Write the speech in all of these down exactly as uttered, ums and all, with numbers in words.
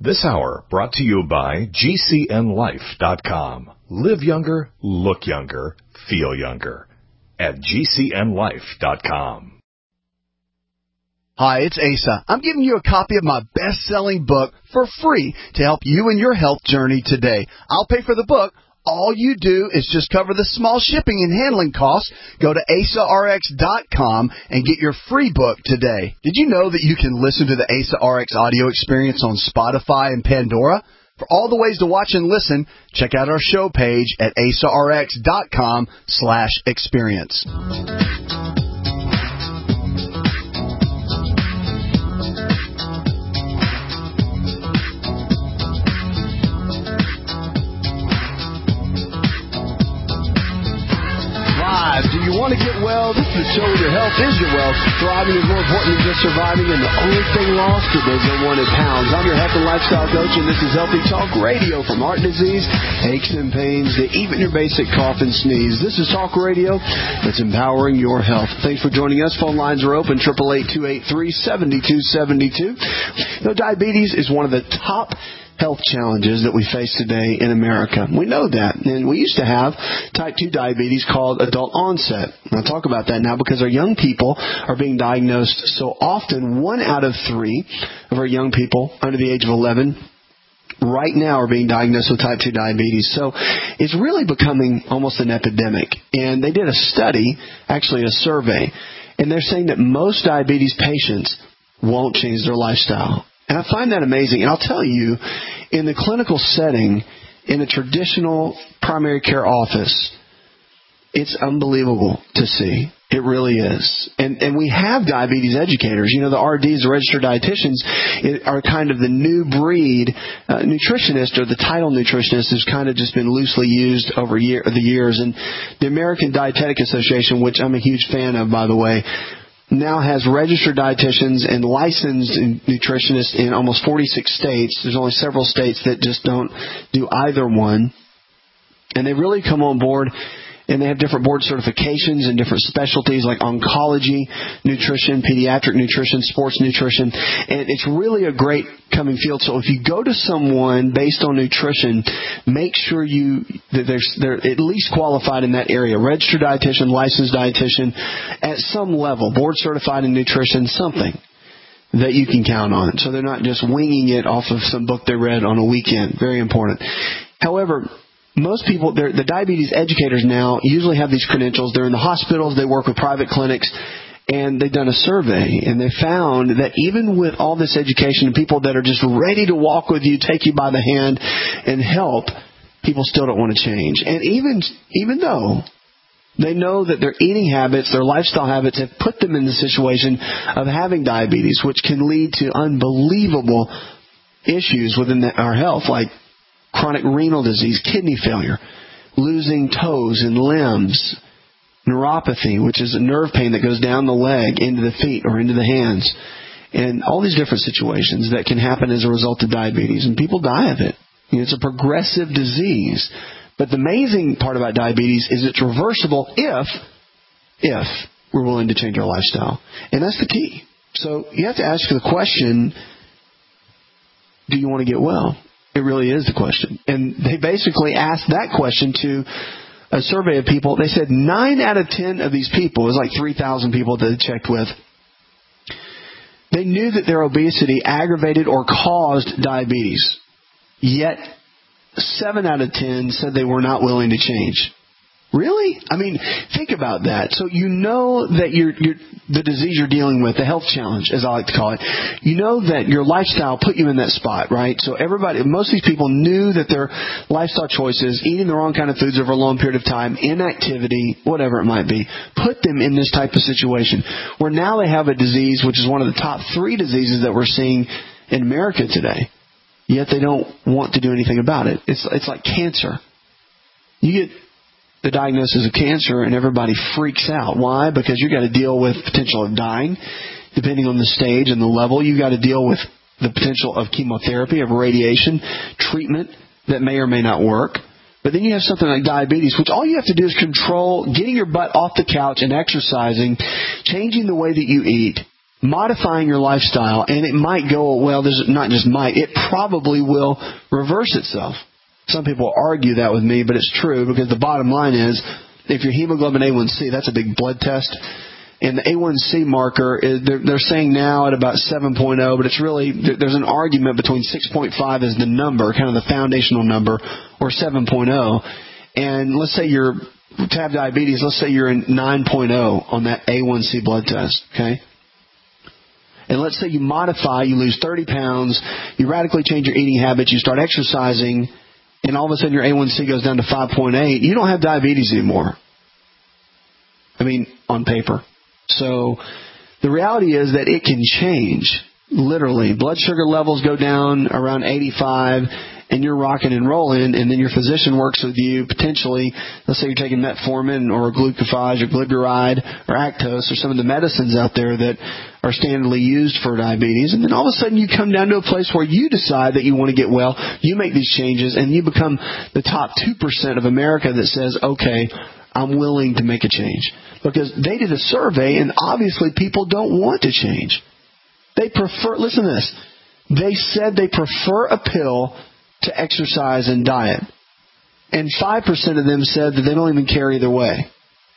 This hour brought to you by G C N life dot com. Live younger, look younger, feel younger at G C N life dot com. Hi, it's Asa. I'm giving you a copy of my best-selling book for free to help you in your health journey today. I'll pay for the book. All you do is just cover the small shipping and handling costs. Go to asa r x dot com and get your free book today. Did you know that you can listen to the Asa R X audio experience on Spotify and Pandora? For all the ways to watch and listen, check out our show page at asa r x dot com slash experience. Do you want to get well? This is the show where your health is your wealth. Thriving is more important than just surviving, and the only thing lost are those unwanted pounds. I'm your health and lifestyle coach, and this is Healthy Talk Radio. From heart disease, aches and pains, to even your basic cough and sneeze. This is Talk Radio that's empowering your health. Thanks for joining us. Phone lines are open, eight eight eight, two eight three, seven two seven two. You know, diabetes is one of the top health challenges that we face today in America. We know that. And we used to have type two diabetes called adult onset. And I'll talk about that now because our young people are being diagnosed so often. One out of three of our young people under the age of eleven right now are being diagnosed with type two diabetes. So it's really becoming almost an epidemic. And they did a study, actually a survey, and they're saying that most diabetes patients won't change their lifestyle. And I find that amazing. And I'll tell you, in the clinical setting, in a traditional primary care office, it's unbelievable to see. It really is. And and we have diabetes educators. You know, the R Ds, the registered dietitians, are kind of the new breed. Uh, nutritionist, or the title nutritionist, has kind of just been loosely used over year, the years. And the American Dietetic Association, which I'm a huge fan of, by the way, now has registered dietitians and licensed nutritionists in almost forty-six states. There's only several states that just don't do either one. And they really come on board, and they have different board certifications and different specialties like oncology, nutrition, pediatric nutrition, sports nutrition. And it's really a great coming field. So if you go to someone based on nutrition, make sure you that they're, they're at least qualified in that area. Registered dietitian, licensed dietitian, at some level, board certified in nutrition, something that you can count on. So they're not just winging it off of some book they read on a weekend. Very important. However, most people, the diabetes educators now usually have these credentials. They're in the hospitals. They work with private clinics. And they've done a survey, and they found that even with all this education and people that are just ready to walk with you, take you by the hand, and help, people still don't want to change. And even even though they know that their eating habits, their lifestyle habits have put them in the situation of having diabetes, which can lead to unbelievable issues within the, our health, like chronic renal disease, kidney failure, losing toes and limbs, neuropathy, which is a nerve pain that goes down the leg into the feet or into the hands, and all these different situations that can happen as a result of diabetes. And people die of it. You know, it's a progressive disease. But the amazing part about diabetes is it's reversible if, if we're willing to change our lifestyle. And that's the key. So you have to ask the question, do you want to get well? It really is the question. And they basically asked that question to a survey of people. They said nine out of ten of these people, it was like three thousand people that they checked with, they knew that their obesity aggravated or caused diabetes. Yet seven out of ten said they were not willing to change. Really? I mean, think about that. So you know that you're, you're, the disease you're dealing with, the health challenge, as I like to call it, you know that your lifestyle put you in that spot, right? So everybody, most of these people knew that their lifestyle choices, eating the wrong kind of foods over a long period of time, inactivity, whatever it might be, put them in this type of situation where now they have a disease which is one of the top three diseases that we're seeing in America today. Yet they don't want to do anything about it. It's, it's like cancer. You get the diagnosis of cancer and everybody freaks out. Why? Because you got to deal with potential of dying, depending on the stage and the level. You got to deal with the potential of chemotherapy, of radiation, treatment that may or may not work. But then you have something like diabetes, which all you have to do is control getting your butt off the couch and exercising, changing the way that you eat, modifying your lifestyle, and it might go, well, there's not just might, it probably will reverse itself. Some people argue that with me, but it's true, because the bottom line is, if your hemoglobin A one C, that's a big blood test, and the A one C marker, is, they're, they're saying now at about seven point oh, but it's really, there's an argument between six point five as the number, kind of the foundational number, or seven point oh. And let's say you're, to have diabetes, let's say you're in nine point oh on that A one C blood test, okay? And let's say you modify, you lose thirty pounds, you radically change your eating habits, you start exercising, and all of a sudden your A one C goes down to five point eight, you don't have diabetes anymore. I mean, on paper. So the reality is that it can change, literally. Blood sugar levels go down around eighty-five, and you're rocking and rolling, and then your physician works with you potentially. Let's say you're taking metformin or glucophage or glyburide or Actos or some of the medicines out there that are standardly used for diabetes, and then all of a sudden you come down to a place where you decide that you want to get well, you make these changes, and you become the top two percent of America that says, okay, I'm willing to make a change. Because they did a survey, and obviously people don't want to change. They prefer, listen to this, they said they prefer a pill to exercise and diet. And five percent of them said that they don't even care either way.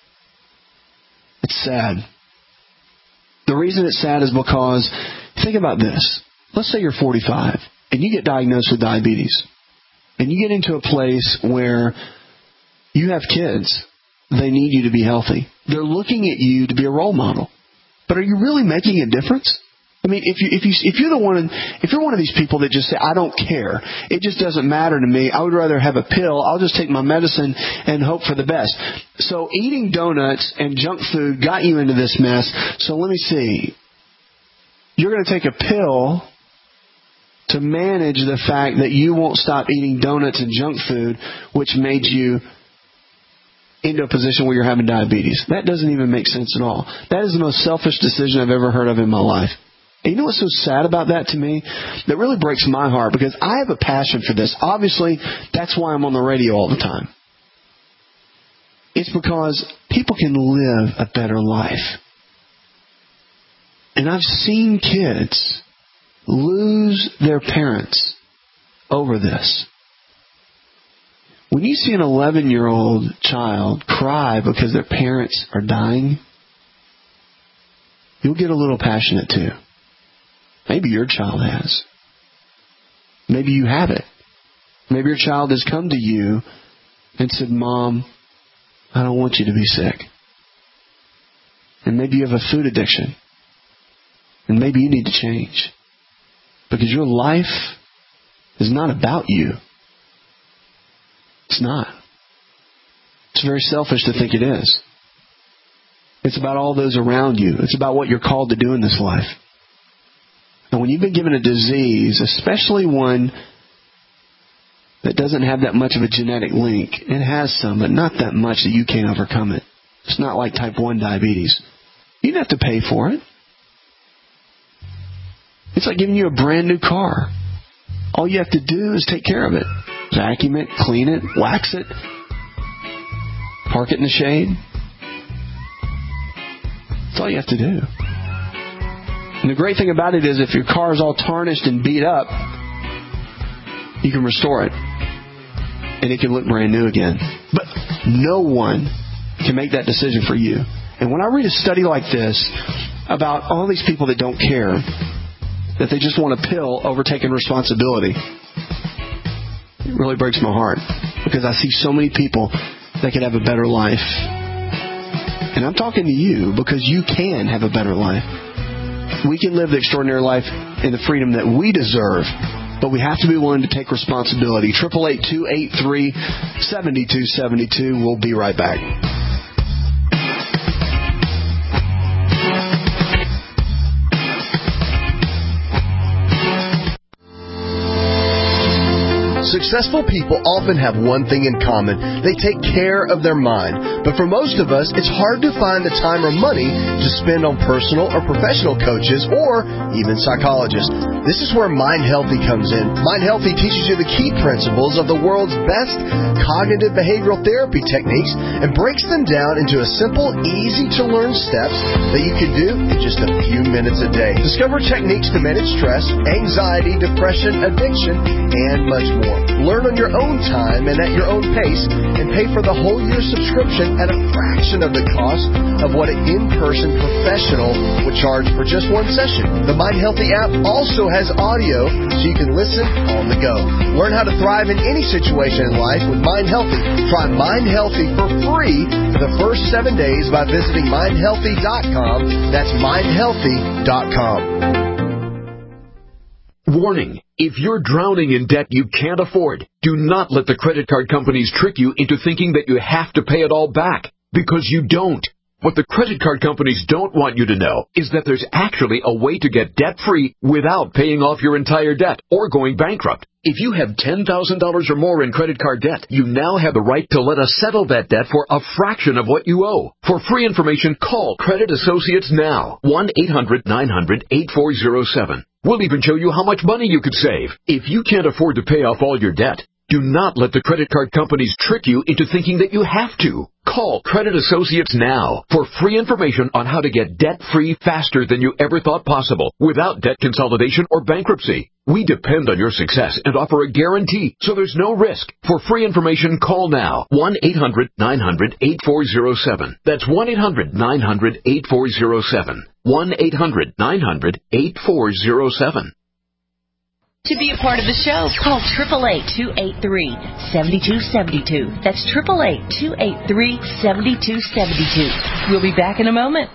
It's sad. The reason it's sad is because, think about this. Let's say you're forty-five and you get diagnosed with diabetes. And you get into a place where you have kids. They need you to be healthy. They're looking at you to be a role model. But are you really making a difference? I mean, if you if you if you're the one if you're one of these people that just say, I don't care, it just doesn't matter to me, I would rather have a pill, I'll just take my medicine and hope for the best. So eating donuts and junk food got you into this mess. So let me see. You're going to take a pill to manage the fact that you won't stop eating donuts and junk food, which made you into a position where you're having diabetes. That doesn't even make sense at all. That is the most selfish decision I've ever heard of in my life. And you know what's so sad about that to me? That really breaks my heart, because I have a passion for this. Obviously, that's why I'm on the radio all the time. It's because people can live a better life. And I've seen kids lose their parents over this. When you see an eleven-year-old child cry because their parents are dying, you'll get a little passionate too. Maybe your child has. Maybe you have it. Maybe your child has come to you and said, Mom, I don't want you to be sick. And maybe you have a food addiction. And maybe you need to change. Because your life is not about you. It's not. It's very selfish to think it is. It's about all those around you. It's about what you're called to do in this life. And when you've been given a disease, especially one that doesn't have that much of a genetic link, it has some, but not that much that you can't overcome it. It's not like type one diabetes. You don't have to pay for it. It's like giving you a brand new car. All you have to do is take care of it. Vacuum it, clean it, wax it, park it in the shade. That's all you have to do. And the great thing about it is if your car is all tarnished and beat up, you can restore it. And it can look brand new again. But no one can make that decision for you. And when I read a study like this about all these people that don't care, that they just want a pill over taking responsibility, it really breaks my heart. Because I see so many people that could have a better life. And I'm talking to you because you can have a better life. We can live the extraordinary life in the freedom that we deserve, but we have to be willing to take responsibility. eight eight eight, two eight three, seven two seven two. We'll be right back. Successful people often have one thing in common. They take care of their mind. But for most of us, it's hard to find the time or money to spend on personal or professional coaches or even psychologists. This is where Mind Healthy comes in. Mind Healthy teaches you the key principles of the world's best cognitive behavioral therapy techniques and breaks them down into a simple, easy-to-learn steps that you can do in just a few minutes a day. Discover techniques to manage stress, anxiety, depression, addiction, and much more. Learn on your own time and at your own pace, and pay for the whole year subscription at a fraction of the cost of what an in-person professional would charge for just one session. The Mind Healthy app also has audio so you can listen on the go. Learn how to thrive in any situation in life with Mind Healthy. Try Mind Healthy for free for the first seven days by visiting mind healthy dot com. That's mind healthy dot com. Warning, if you're drowning in debt you can't afford, do not let the credit card companies trick you into thinking that you have to pay it all back, because you don't. What the credit card companies don't want you to know is that there's actually a way to get debt-free without paying off your entire debt or going bankrupt. If you have ten thousand dollars or more in credit card debt, you now have the right to let us settle that debt for a fraction of what you owe. For free information, call Credit Associates now. one eight hundred nine hundred eight four zero seven. We'll even show you how much money you could save. If you can't afford to pay off all your debt, do not let the credit card companies trick you into thinking that you have to. Call Credit Associates now for free information on how to get debt-free faster than you ever thought possible without debt consolidation or bankruptcy. We depend on your success and offer a guarantee, so there's no risk. For free information, call now. one eight hundred nine hundred eight four zero seven. That's one eight hundred nine hundred eight four zero seven. one eight hundred nine hundred eight four zero seven. To be a part of the show, call eight eight eight, two eight three, seven two seven two. That's eight eight eight, two eight three, seven two seven two. We'll be back in a moment.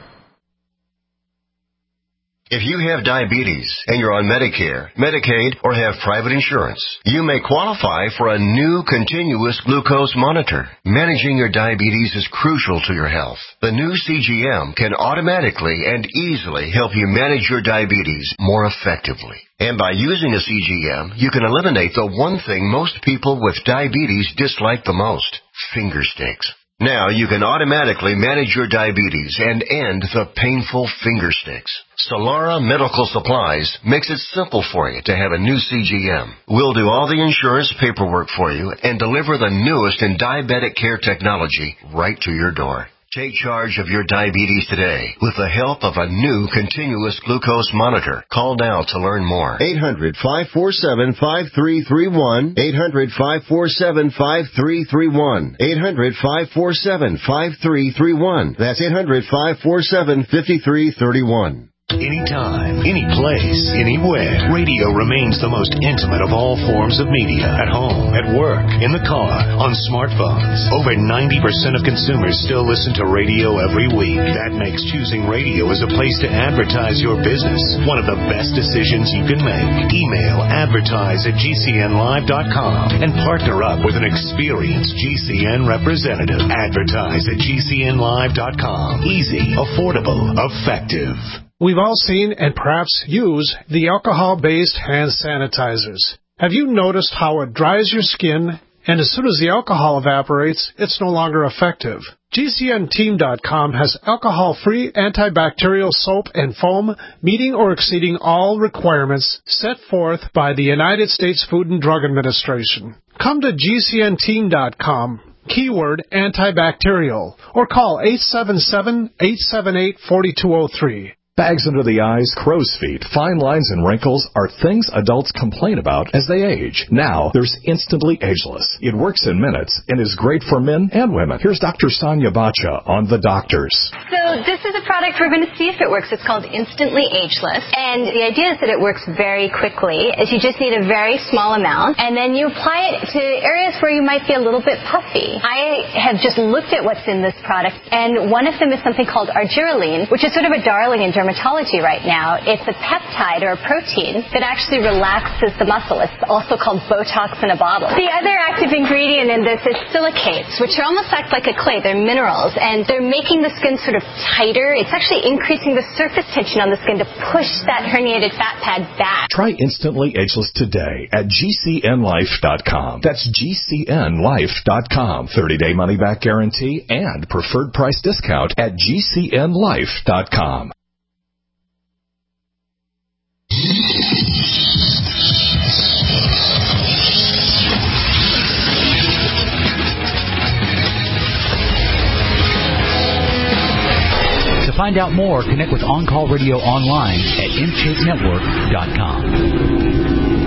If you have diabetes and you're on Medicare, Medicaid, or have private insurance, you may qualify for a new continuous glucose monitor. Managing your diabetes is crucial to your health. The new C G M can automatically and easily help you manage your diabetes more effectively. And by using a C G M, you can eliminate the one thing most people with diabetes dislike the most: finger sticks. Now you can automatically manage your diabetes and end the painful finger sticks. Solara Medical Supplies makes it simple for you to have a new C G M. We'll do all the insurance paperwork for you and deliver the newest in diabetic care technology right to your door. Take charge of your diabetes today with the help of a new continuous glucose monitor. Call now to learn more. eight hundred, five four seven, five three three one. eight hundred, five four seven, five three three one. eight hundred, five four seven, five three three one. That's eight hundred, five four seven, five three three one. Anytime, any place, anywhere. Radio remains the most intimate of all forms of media. At home, at work, in the car, on smartphones. Over ninety percent of consumers still listen to radio every week. That makes choosing radio as a place to advertise your business one of the best decisions you can make. Email advertise at G C N live dot com and partner up with an experienced G C N representative. Advertise at G C N live dot com. Easy, affordable, effective. We've all seen and perhaps use the alcohol-based hand sanitizers. Have you noticed how it dries your skin, and as soon as the alcohol evaporates, it's no longer effective? G C N team dot com has alcohol-free antibacterial soap and foam meeting or exceeding all requirements set forth by the United States Food and Drug Administration. Come to G C N team dot com. Keyword antibacterial, or call eight seven seven, eight seven eight, four two zero three. Bags under the eyes, crow's feet, fine lines, and wrinkles are things adults complain about as they age. Now, there's Instantly Ageless. It works in minutes and is great for men and women. Here's Doctor Sonia Bacha on The Doctors. So this is a product we're going to see if it works. It's called Instantly Ageless. And the idea is that it works very quickly. Is you just need a very small amount, and then you apply it to areas where you might be a little bit puffy. I have just looked at what's in this product, and one of them is something called argireline, which is sort of a darling in dermatology. dermatology right now. It's a peptide or a protein that actually relaxes the muscle. It's also called Botox in a bottle. The other active ingredient in this is silicates, which are almost act like a clay. They're minerals, and they're making the skin sort of tighter. It's actually increasing the surface tension on the skin to push that herniated fat pad back. Try Instantly Ageless today at G C N life dot com. That's G C N life dot com. thirty-day money-back guarantee and preferred price discount at G C N life dot com. To find out more, connect with On Call Radio online at M Shape Network dot com.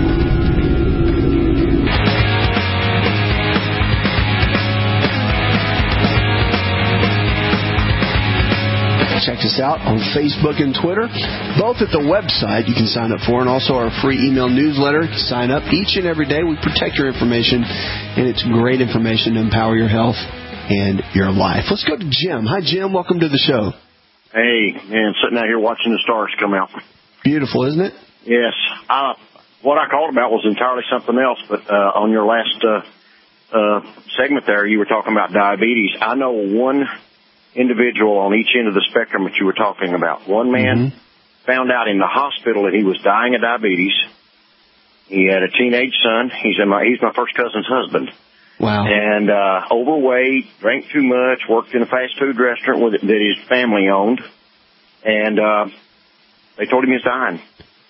Check us out on Facebook and Twitter, both at the website you can sign up for, and also our free email newsletter. Sign up each and every day. We protect your information, and it's great information to empower your health and your life. Let's go to Jim. Hi, Jim. Welcome to the show. Hey, man, sitting out here watching the stars come out. Beautiful, isn't it? Yes. Uh, what I called about was entirely something else, but uh, on your last uh, uh, segment there, you were talking about diabetes. I know one individual on each end of the spectrum that you were talking about. One man mm-hmm. found out in the hospital that he was dying of diabetes. He had a teenage son. He's in my, he's my first cousin's husband. Wow. And, uh, overweight, drank too much, worked in a fast food restaurant with, that his family owned. And, uh, they told him he's dying.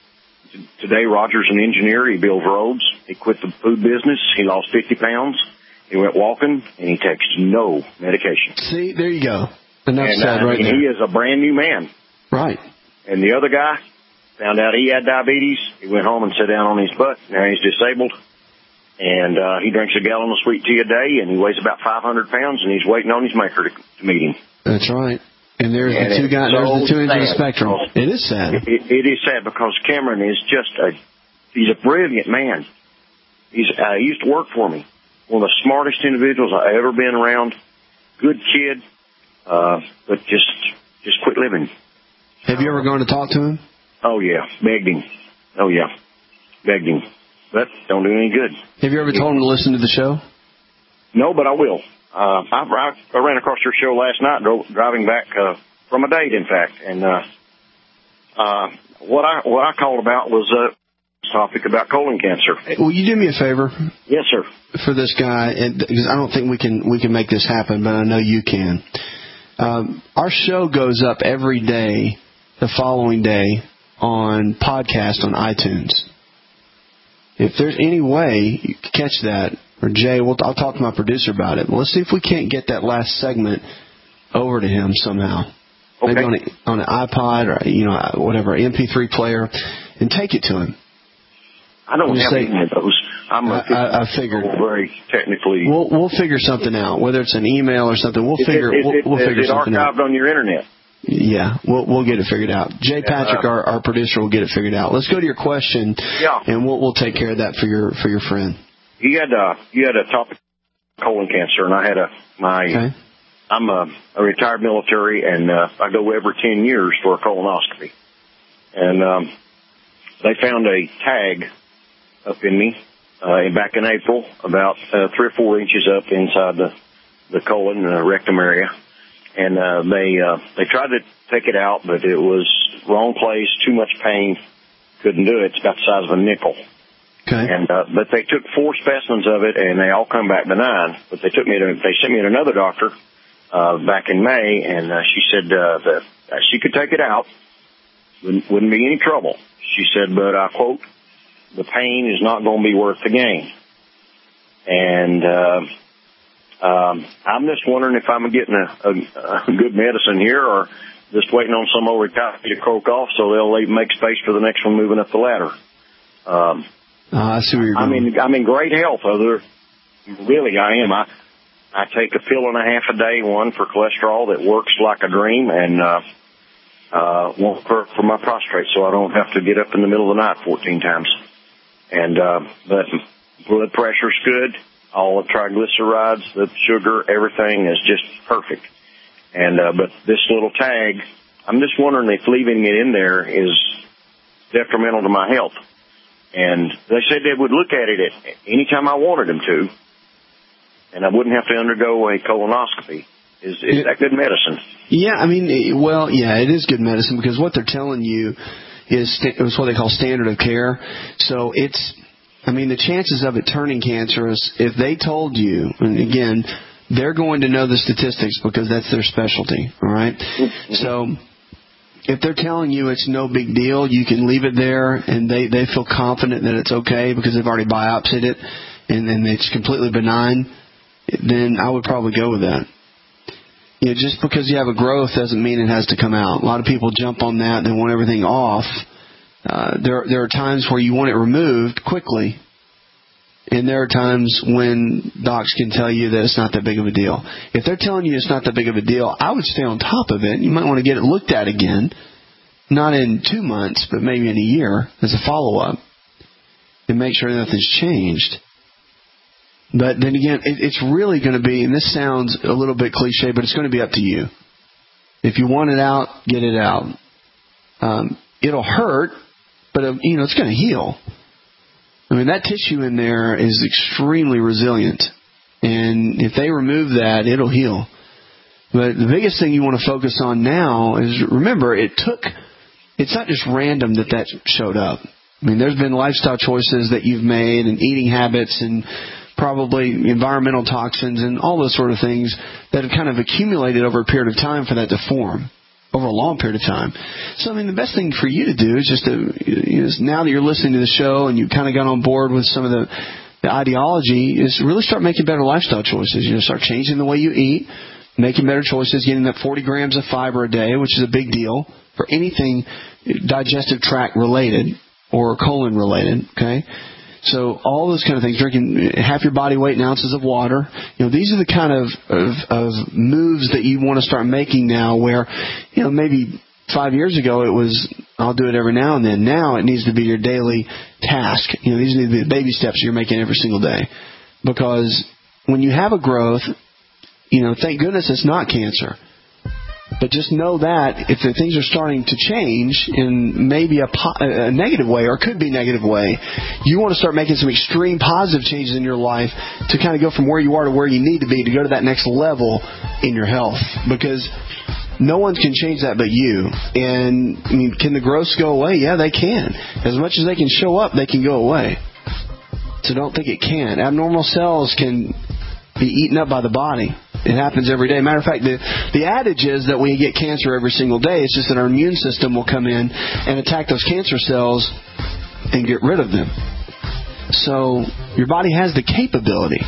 Today, Roger's an engineer. He builds roads. He quit the food business. He lost fifty pounds. He went walking, and he takes no medication. See, there you go. Enough and, said uh, right and there. he is a brand new man. Right. And the other guy found out he had diabetes. He went home and sat down on his butt. Now he's disabled. And uh, he drinks a gallon of sweet tea a day, and he weighs about five hundred pounds, and he's waiting on his maker to, to meet him. That's right. And there's and the two guys. So there's the two ends of the sad. spectrum. It is sad. It, it is sad because Cameron is just a he's a brilliant man. He's uh, he used to work for me. One of the smartest individuals I've ever been around. Good kid, uh, but just just quit living. Have you ever gone to talk to him? Oh yeah, begged him. Oh yeah, begged him. But don't do any good. Have you ever told him to listen to the show? No, but I will. Uh, I, I, I ran across your show last night, drove, driving back uh, from a date, in fact. And uh, uh, what I what I called about was a topic about colon cancer. Will you do me a favor? Yes, sir. For this guy, and because I don't think we can we can make this happen, but I know you can. Um, our show goes up every day, the following day, on podcast on iTunes. If there's any way you can catch that, or Jay, we'll, I'll talk to my producer about it. Well, let's see if we can't get that last segment over to him somehow. Okay. Maybe on, a, on an iPod or, you know, whatever, M P three player, and take it to him. I don't we'll have say, any of those. I'm I, I, I figured. Very technically. We'll, we'll figure something out, whether it's an email or something. We'll is figure it, is we'll, it, we'll is figure it something out. archived on your internet? Yeah, we'll we'll get it figured out. Jay Patrick, uh, our, our producer, will get it figured out. Let's go to your question, yeah. and we'll we'll take care of that for your for your friend. You had uh you had a topic colon cancer, and I had a my okay. I'm a, a retired military, and uh, I go every ten years for a colonoscopy, and um, they found a tag up in me uh, back in April, about uh, three or four inches up inside the the colon uh, rectum area. And, uh, they, uh, they tried to take it out, but it was wrong place, too much pain, couldn't do it. It's about the size of a nickel. Okay. And, uh, but they took four specimens of it and they all come back benign, but they took me to, they sent me to another doctor, uh, back in May, and, uh, she said, uh, that uh, she could take it out. Wouldn't, wouldn't be any trouble. She said, but I quote, the pain is not going to be worth the gain. And, uh, Um, I'm just wondering if I'm getting a, a, a good medicine here, or just waiting on some old copy to croak off so they'll leave, make space for the next one moving up the ladder. Um, uh, I see where you're going. I'm in, I'm in great health. Other, really, I am. I I take a pill and a half a day, one for cholesterol that works like a dream, and uh, uh, one for, for my prostate, so I don't have to get up in the middle of the night fourteen times. And uh, but blood pressure's good. All the triglycerides, the sugar, everything is just perfect. And, uh, but this little tag, I'm just wondering if leaving it in there is detrimental to my health. And they said they would look at it at any time I wanted them to, and I wouldn't have to undergo a colonoscopy. Is, is that good medicine? Yeah, I mean, well, yeah, it is good medicine because what they're telling you is, is what they call standard of care. So it's, I mean, the chances of it turning cancerous, if they told you, and again, they're going to know the statistics because that's their specialty, all right? Mm-hmm. So if they're telling you it's no big deal, you can leave it there, and they, they feel confident that it's okay because they've already biopsied it, and, and it's completely benign, then I would probably go with that. You know, just because you have a growth doesn't mean it has to come out. A lot of people jump on that and they want everything off. Uh, there, there are times where you want it removed quickly, and there are times when docs can tell you that it's not that big of a deal. If they're telling you it's not that big of a deal, I would stay on top of it. You might want to get it looked at again, not in two months, but maybe in a year as a follow-up, and make sure nothing's changed. But then again, it, it's really going to be, and this sounds a little bit cliche, but it's going to be up to you. If you want it out, get it out. Um, it'll hurt, but uh, you know it's going to heal. I mean, that tissue in there is extremely resilient, and if they remove that, it'll heal. But the biggest thing you want to focus on now is, remember, it took, it's not just random that that showed up. I mean, there's been lifestyle choices that you've made and eating habits and probably environmental toxins and all those sort of things that have kind of accumulated over a period of time for that to form, over a long period of time. So, I mean, the best thing for you to do is just to, you know, now that you're listening to the show and you've kind of got on board with some of the, the ideology, is really start making better lifestyle choices. You know, start changing the way you eat, making better choices, getting that forty grams of fiber a day, which is a big deal for anything digestive tract related or colon related, okay? So all those kind of things, drinking half your body weight in ounces of water, you know, these are the kind of, of, of moves that you want to start making now where, you know, maybe five years ago it was, I'll do it every now and then. Now it needs to be your daily task. You know, these need to be the baby steps you're making every single day. Because when you have a growth, you know, thank goodness it's not cancer. But just know that if the things are starting to change in maybe a, po- a negative way, or could be negative way, you want to start making some extreme positive changes in your life to kind of go from where you are to where you need to be to go to that next level in your health. Because no one can change that but you. And I mean, can the growths go away? Yeah, they can. As much as they can show up, they can go away. So don't think it can. Abnormal cells can be eaten up by the body. It happens every day. Matter of fact, the, the adage is that we get cancer every single day. It's just that our immune system will come in and attack those cancer cells and get rid of them. So your body has the capability.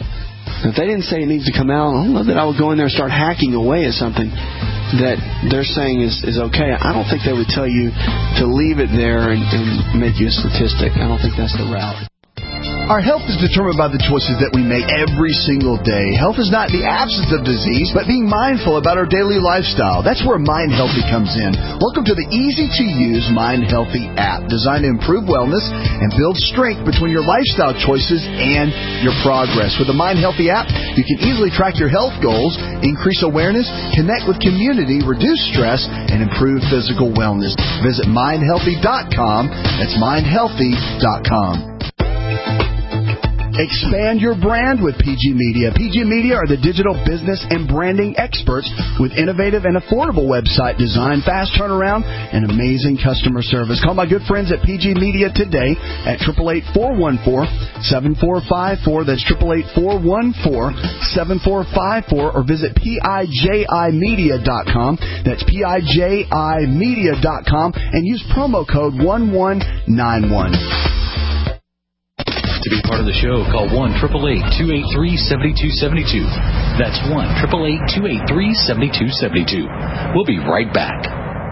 If they didn't say it needs to come out, I don't know that I would go in there and start hacking away at something that they're saying is, is okay. I don't think they would tell you to leave it there and, and make you a statistic. I don't think that's the route. Our health is determined by the choices that we make every single day. Health is not the absence of disease, but being mindful about our daily lifestyle. That's where Mind Healthy comes in. Welcome to the easy-to-use Mind Healthy app, designed to improve wellness and build strength between your lifestyle choices and your progress. With the Mind Healthy app, you can easily track your health goals, increase awareness, connect with community, reduce stress, and improve physical wellness. Visit mind healthy dot com. That's mind healthy dot com. Expand your brand with P G Media. P G Media are the digital business and branding experts with innovative and affordable website design, fast turnaround, and amazing customer service. Call my good friends at P G Media today at eight eight eight, four one four, seven four five four. That's eight eight eight, four one four, seven four five four. Or visit P I J I media dot com. That's P I J I media dot com. And use promo code one one nine one. To be part of the show, call one eight eight eight, two eight three, seven two seven two. That's one eight eight eight, two eight three, seven two seven two. We'll be right back.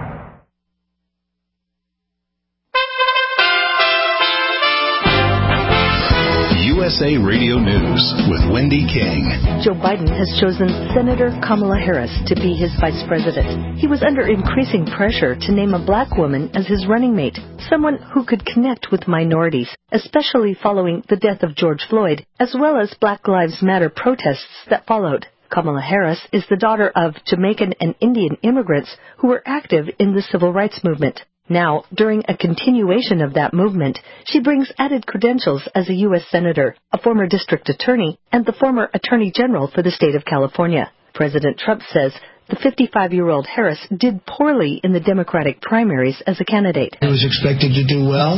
U S A Radio News with Wendy King. Joe Biden has chosen Senator Kamala Harris to be his vice president. He was under increasing pressure to name a black woman as his running mate, someone who could connect with minorities, especially following the death of George Floyd, as well as Black Lives Matter protests that followed. Kamala Harris is the daughter of Jamaican and Indian immigrants who were active in the civil rights movement. Now, during a continuation of that movement, she brings added credentials as a U S Senator, a former district attorney, and the former Attorney General for the state of California. President Trump says the fifty-five-year-old Harris did poorly in the Democratic primaries as a candidate. He was expected to do well,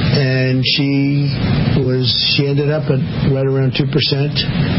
and she was she ended up at right around two percent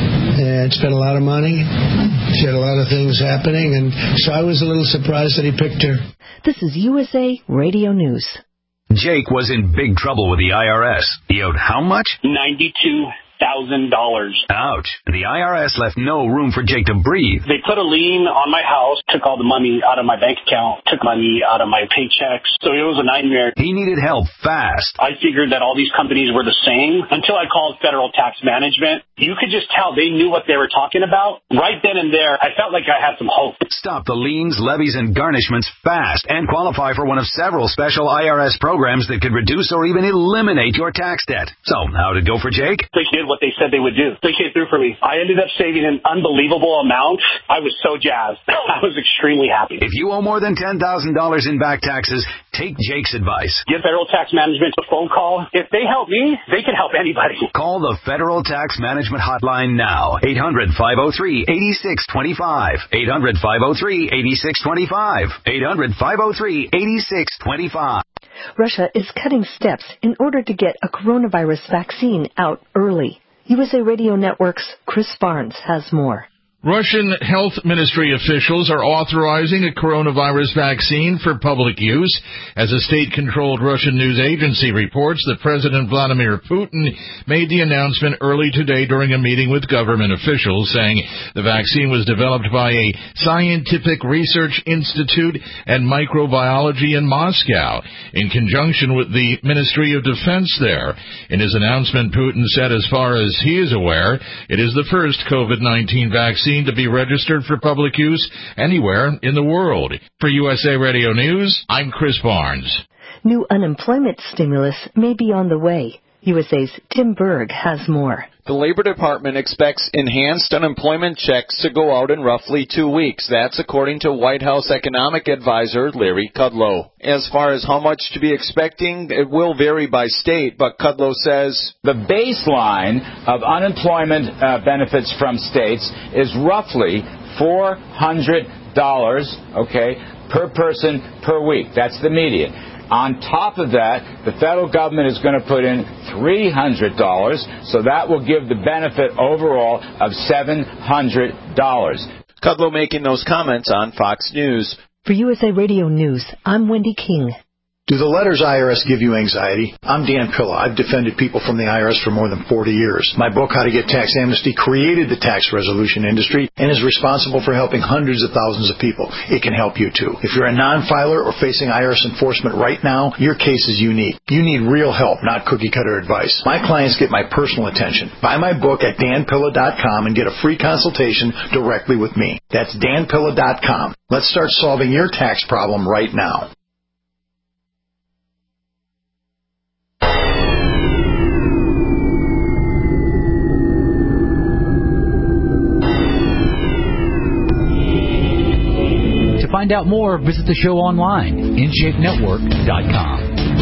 and spent a lot of money. She had a lot of things happening, and so I was a little surprised that he picked her. This is U S A Radio News. Jake was in big trouble with the I R S. He owed how much? ninety-two thousand dollars. Ouch. The I R S left no room for Jake to breathe. They put a lien on my house, took all the money out of my bank account, took money out of my paychecks. So it was a nightmare. He needed help fast. I figured that all these companies were the same until I called Federal Tax Management. You could just tell they knew what they were talking about. Right then and there, I felt like I had some hope. Stop the liens, levies, and garnishments fast and qualify for one of several special I R S programs that could reduce or even eliminate your tax debt. So, how'd it go for Jake? They did what they said they would do. They came through for me. I ended up saving an unbelievable amount. I was so jazzed. I was extremely happy. If you owe more than ten thousand dollars in back taxes, take Jake's advice. Give Federal Tax Management a phone call. If they help me, they can help anybody. Call the Federal Tax Management Hotline now. eight hundred, five oh three, eight six two five. eight hundred, five oh three, eight six two five. eight hundred, five oh three, eight six two five. Russia is cutting steps in order to get a coronavirus vaccine out early. U S A Radio Network's Chris Barnes has more. Russian health ministry officials are authorizing a coronavirus vaccine for public use. As a state-controlled Russian news agency reports, that President Vladimir Putin made the announcement early today during a meeting with government officials, saying the vaccine was developed by a scientific research institute and microbiology in Moscow, in conjunction with the Ministry of Defense there. In his announcement, Putin said as far as he is aware, it is the first COVID nineteen vaccine to be registered for public use anywhere in the world. For U S A Radio News, I'm Chris Barnes. New unemployment stimulus may be on the way. U S A's Tim Berg has more. The Labor Department expects enhanced unemployment checks to go out in roughly two weeks. That's according to White House economic advisor Larry Kudlow. As far as how much to be expecting, it will vary by state, but Kudlow says the baseline of unemployment uh, benefits from states is roughly four hundred dollars, okay, per person per week. That's the median. On top of that, the federal government is going to put in three hundred dollars, so that will give the benefit overall of seven hundred dollars. Kudlow making those comments on Fox News. For U S A Radio News, I'm Wendy King. Do the letters I R S give you anxiety? I'm Dan Pilla. I've defended people from the I R S for more than forty years. My book, How to Get Tax Amnesty, created the tax resolution industry and is responsible for helping hundreds of thousands of people. It can help you, too. If you're a non-filer or facing I R S enforcement right now, your case is unique. You need real help, not cookie-cutter advice. My clients get my personal attention. Buy my book at dan pilla dot com and get a free consultation directly with me. That's dan pilla dot com. Let's start solving your tax problem right now. To find out more, visit the show online, in shape network dot com.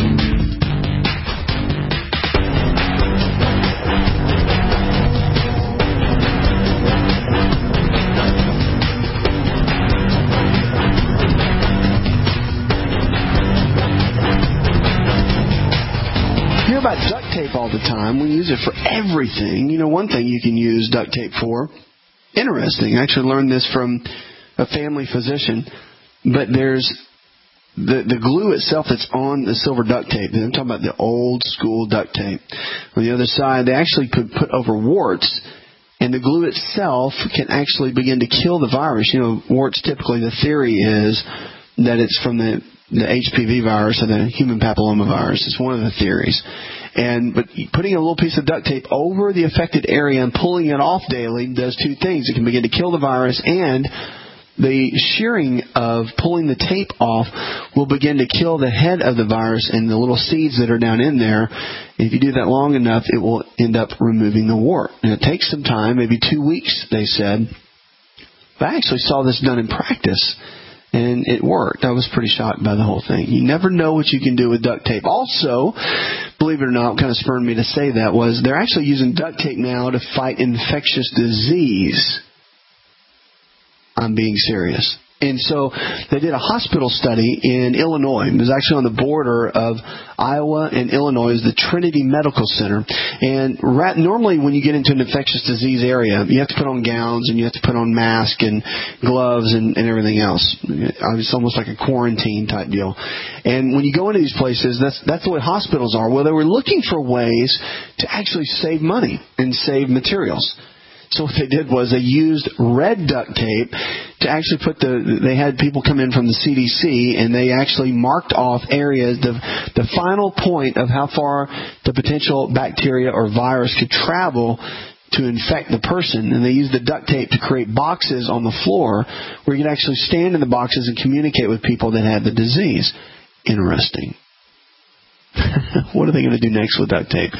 You hear about duct tape all the time. We use it for everything. You know, one thing you can use duct tape for, interesting, I actually learned this from a family physician, but there's the the glue itself that's on the silver duct tape. I'm talking about the old school duct tape. On the other side, they actually put, put over warts, and the glue itself can actually begin to kill the virus. You know, warts, typically the theory is that it's from the, the H P V virus or the human papilloma virus. It's one of the theories. And but putting a little piece of duct tape over the affected area and pulling it off daily does two things. It can begin to kill the virus, and the shearing of pulling the tape off will begin to kill the head of the virus and the little seeds that are down in there. If you do that long enough, it will end up removing the wart. And it takes some time, maybe two weeks, they said. But I actually saw this done in practice, and it worked. I was pretty shocked by the whole thing. You never know what you can do with duct tape. Also, believe it or not, what kind of spurred me to say that was they're actually using duct tape now to fight infectious disease. I'm being serious. And so they did a hospital study in Illinois. It was actually on the border of Iowa and Illinois. It was the Trinity Medical Center. And rat, normally when you get into an infectious disease area, you have to put on gowns and you have to put on masks and gloves and, and everything else. It's almost like a quarantine type deal. And when you go into these places, that's that's the way hospitals are. Well, they were looking for ways to actually save money and save materials. So what they did was they used red duct tape to actually put the, they had people come in from the C D C and they actually marked off areas, the, the final point of how far the potential bacteria or virus could travel to infect the person. And they used the duct tape to create boxes on the floor where you could actually stand in the boxes and communicate with people that had the disease. Interesting. What are they going to do next with duct tape?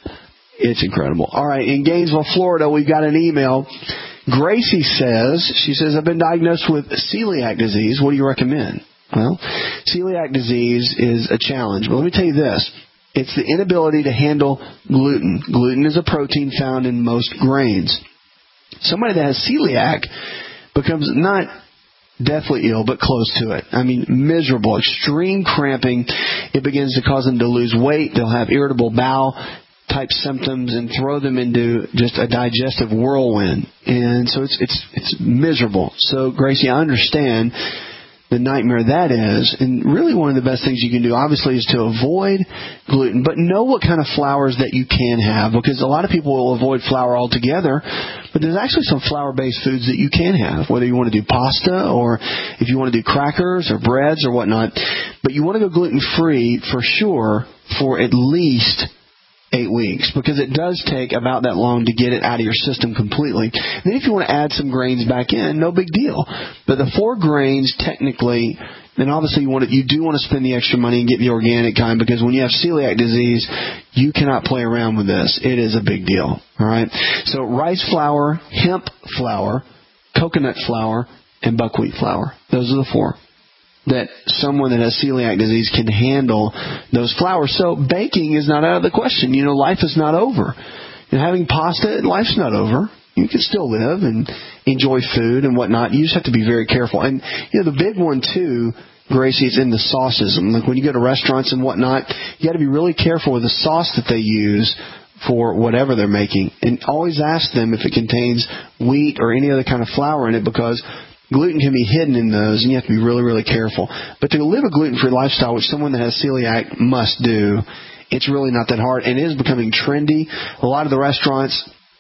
It's incredible. All right, in Gainesville, Florida, we've got an email. Gracie says, she says, I've been diagnosed with celiac disease. What do you recommend? Well, celiac disease is a challenge. But let me tell you this. It's the inability to handle gluten. Gluten is a protein found in most grains. Somebody that has celiac becomes not deathly ill, but close to it. I mean, miserable, extreme cramping. It begins to cause them to lose weight. They'll have irritable bowel type symptoms and throw them into just a digestive whirlwind. And so it's it's it's miserable. So, Gracie, I understand the nightmare that is. And really one of the best things you can do, obviously, is to avoid gluten, but know what kind of flours that you can have, because a lot of people will avoid flour altogether, but there's actually some flour-based foods that you can have, whether you want to do pasta or if you want to do crackers or breads or whatnot. But you want to go gluten-free for sure for at least eight weeks, because it does take about that long to get it out of your system completely. And then if you want to add some grains back in, no big deal. But the four grains, technically, then obviously you want to, you do want to spend the extra money and get the organic kind, because when you have celiac disease, you cannot play around with this. It is a big deal. All right. So rice flour, hemp flour, coconut flour, and buckwheat flour. Those are the four that someone that has celiac disease can handle those flours. So baking is not out of the question. You know, life is not over. You know, having pasta, life's not over. You can still live and enjoy food and whatnot. You just have to be very careful. And, you know, the big one, too, Gracie, is in the sauces. Like when you go to restaurants and whatnot, you got to be really careful with the sauce that they use for whatever they're making. And always ask them if it contains wheat or any other kind of flour in it, because gluten can be hidden in those, and you have to be really, really careful. But to live a gluten-free lifestyle, which someone that has celiac must do, it's really not that hard, and it is becoming trendy. A lot of the restaurants,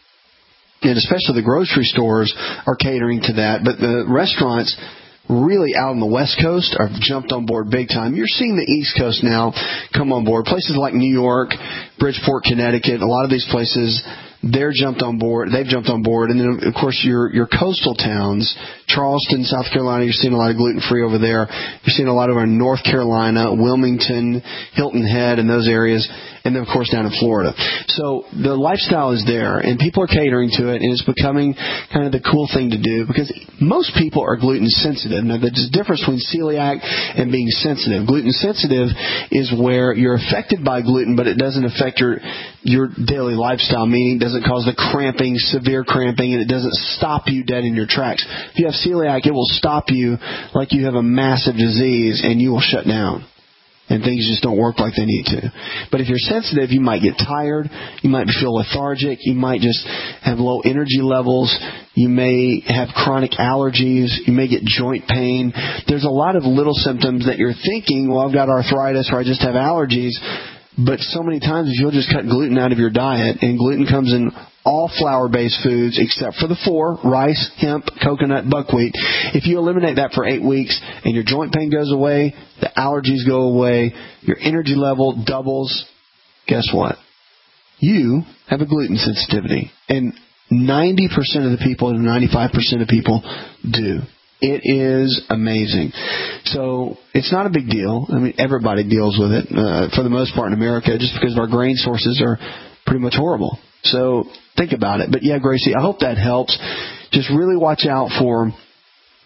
and especially the grocery stores, are catering to that. But the restaurants really out on the West Coast have jumped on board big time. You're seeing the East Coast now come on board. Places like New York, Bridgeport, Connecticut, a lot of these places, they're jumped on board. They've jumped on board. And then, of course, your your coastal towns, Charleston, South Carolina, you're seeing a lot of gluten-free over there. You're seeing a lot over in North Carolina, Wilmington, Hilton Head, and those areas. And then, of course, down in Florida. So the lifestyle is there, and people are catering to it, and it's becoming kind of the cool thing to do, because most people are gluten sensitive. Now, there's a difference between celiac and being sensitive. Gluten sensitive is where you're affected by gluten, but it doesn't affect your your daily lifestyle, meaning it doesn't cause the cramping, severe cramping, and it doesn't stop you dead in your tracks. If you have celiac, it will stop you like you have a massive disease, and you will shut down. And things just don't work like they need to. But if you're sensitive, you might get tired. You might feel lethargic. You might just have low energy levels. You may have chronic allergies. You may get joint pain. There's a lot of little symptoms that you're thinking, well, I've got arthritis or I just have allergies. But so many times if you'll just cut gluten out of your diet, and gluten comes in all flour-based foods except for the four, rice, hemp, coconut, buckwheat. If you eliminate that for eight weeks and your joint pain goes away, the allergies go away, your energy level doubles, guess what? You have a gluten sensitivity. And ninety percent of the people and ninety-five percent of people do. It is amazing. So it's not a big deal. I mean, everybody deals with it uh, for the most part in America, just because our grain sources are pretty much horrible. So think about it. But yeah, Gracie, I hope that helps. Just really watch out for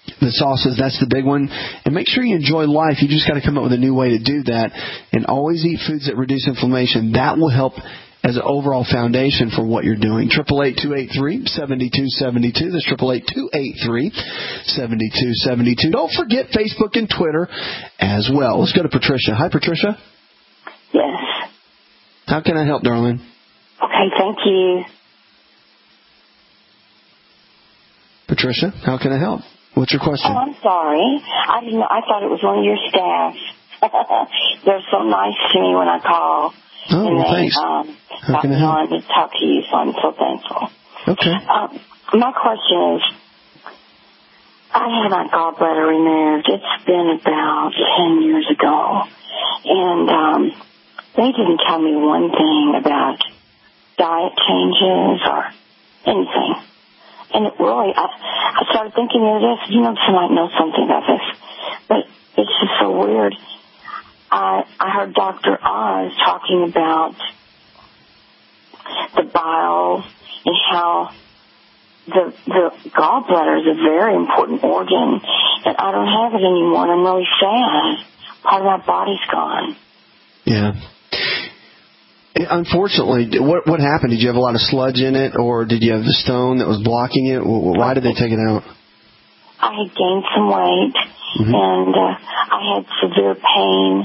The sauces, that's the big one. And make sure you enjoy life. You just got to come up with a new way to do that. And always eat foods that reduce inflammation. That will help as an overall foundation for what you're doing. triple eight, two eight three, seven two seven two. That's triple eight, two eight three, seven two seven two. Don't forget Facebook and Twitter as well. Let's go to Patricia. Hi, Patricia. Yes. How can I help, darling? Okay, thank you. Patricia, how can I help? What's your question? Oh, I'm sorry. I didn't know. I thought it was one of your staff. They're so nice to me when I call. Oh, and well, they, thanks. Um, how can I help? on to talk to you, so I'm so thankful. Okay. Um, my question is, I had my gallbladder removed. It's been about ten years ago. And um, they didn't tell me one thing about diet changes or anything. And it really, I, I started thinking the other day, I said, you know, somebody might know something about this. But it's just so weird. I, I heard Doctor Oz talking about the bile and how the the gallbladder is a very important organ, and I don't have it anymore, and I'm really sad. Part of my body's gone. Yeah. Unfortunately, what what happened? Did you have a lot of sludge in it, or did you have the stone that was blocking it? Why did they take it out? I had gained some weight, mm-hmm. and uh, I had severe pain,